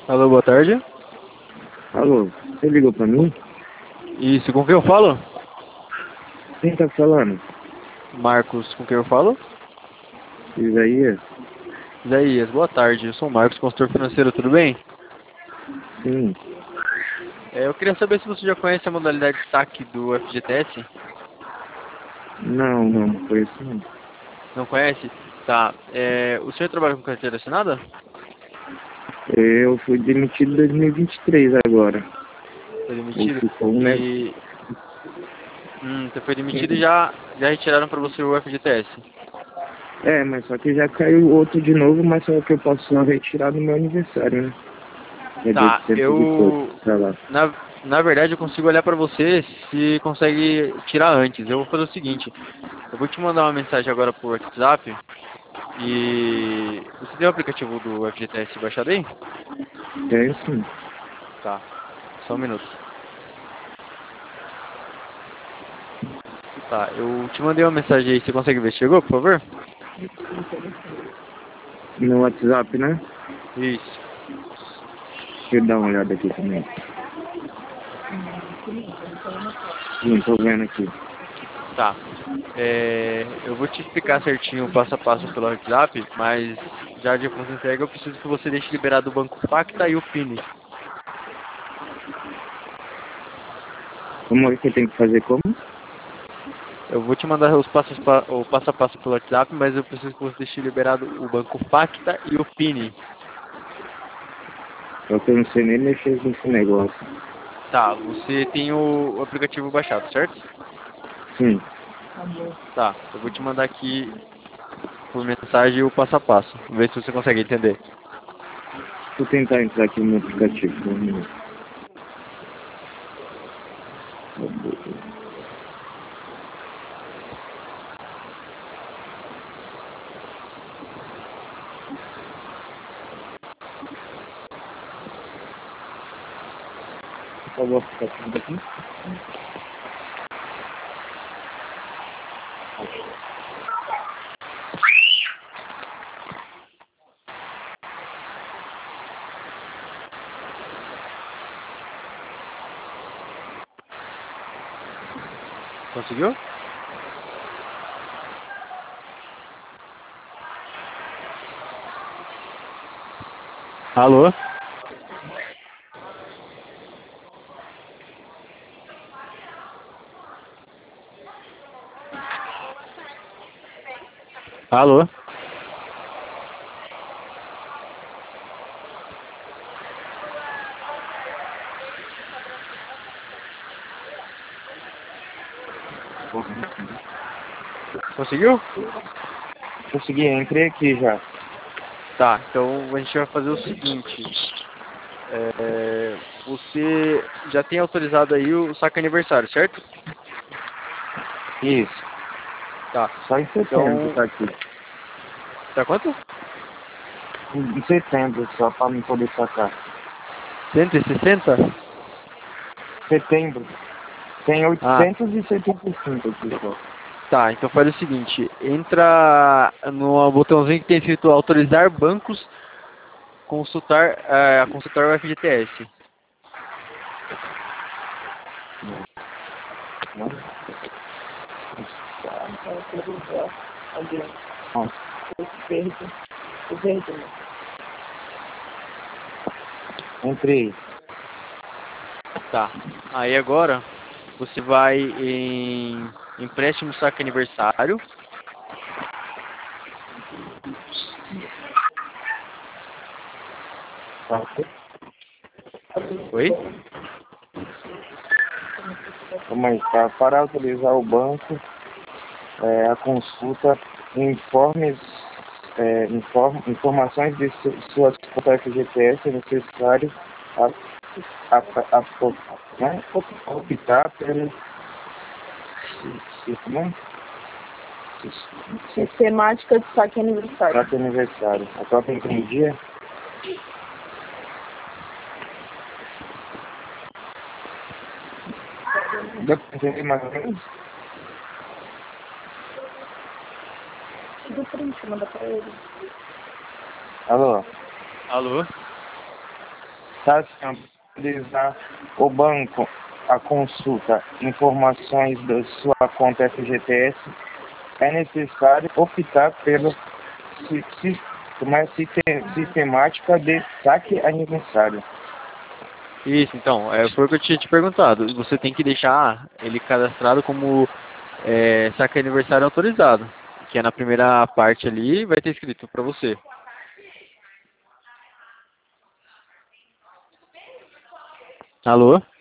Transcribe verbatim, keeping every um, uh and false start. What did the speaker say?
Alô, boa tarde. Alô, você ligou pra mim? Isso, com quem eu falo? Quem tá falando? Marcos, com quem eu falo? Isaías? Isaías, boa tarde. Eu sou o Marcos, consultor financeiro, tudo bem? Sim. É, eu queria saber se você já conhece a modalidade S A C do F G T S. Não, não, não foi isso não. Não conhece? Tá. É, o senhor trabalha com carteira assinada? Eu fui demitido em dois mil e vinte e três agora. Foi Ou demitido? ficou um negócio. E... Hum, você foi demitido e já, já retiraram pra você o F G T S. É, mas só que já caiu outro de novo, mas só que eu posso só retirar no meu aniversário, né? É dia Tá, de cento e pouco, eu... sei lá. Na, na verdade, eu consigo olhar pra você se consegue tirar antes. Eu vou fazer o seguinte. Eu vou te mandar uma mensagem agora por WhatsApp. E... Você tem o aplicativo do F G T S baixado aí? É sim. Tá, só um minuto. Tá, eu te mandei uma mensagem aí. Você consegue ver se chegou, por favor? No WhatsApp, né? Isso. Deixa eu dar uma olhada aqui também. Sim, tô vendo aqui. Tá. É, eu vou te explicar certinho o passo a passo pelo WhatsApp, mas já de pronto entrega eu preciso que você deixe liberado o Banco Pacta e o P I N. Como é que eu tenho que fazer como? Eu vou te mandar os passos pa- o passo a passo pelo WhatsApp, mas eu preciso que você deixe liberado o Banco Pacta e o P I N. Só que eu não sei nem mexer nesse negócio. Tá, você tem o, o aplicativo baixado, certo? Sim. Tá, eu vou te mandar aqui por mensagem o passo a passo. Ver se você consegue entender. Vou tentar entrar aqui no aplicativo. Um minuto. Qual é o aplicativo daqui? Conseguiu? Alô? Alô? Conseguiu? Consegui, entrei aqui já. Tá, então a gente vai fazer o seguinte. É, você já tem autorizado aí o saque aniversário, certo? Isso. Tá. Só em setembro Então, tá aqui. tá quanto? Em setembro, só pra me poder sacar. cento e sessenta? Setembro. Tem Ah, oitocentos e setenta e cinco aqui só. tá. Então faz o seguinte. Entra no botãozinho que tem escrito autorizar bancos consultar, é, a consultar o F G T S. Né? Ó, entrei. Tá. Aí agora você vai em empréstimo saque aniversário. Tá. Oi? Mas tá, para autorizar o banco, é, a consulta, informes, é, inform, informações de su, suas contas F G T S é necessário a, a, a, a, né, optar pelo sistema Sistemática de saque aniversário. para aniversário. A própria entendia. Deu para entender mais ou menos? Tudo print, manda pra ele. Alô? Alô? tá assim, utilizar o banco, a consulta, informações da sua conta F G T S, é necessário optar pelo si- si- uma sistem- sistemática de saque aniversário. Isso, então, é, foi o que eu tinha te perguntado. Você tem que deixar ele cadastrado como é, saque aniversário autorizado, que é na primeira parte ali, vai ter escrito para você. Alô?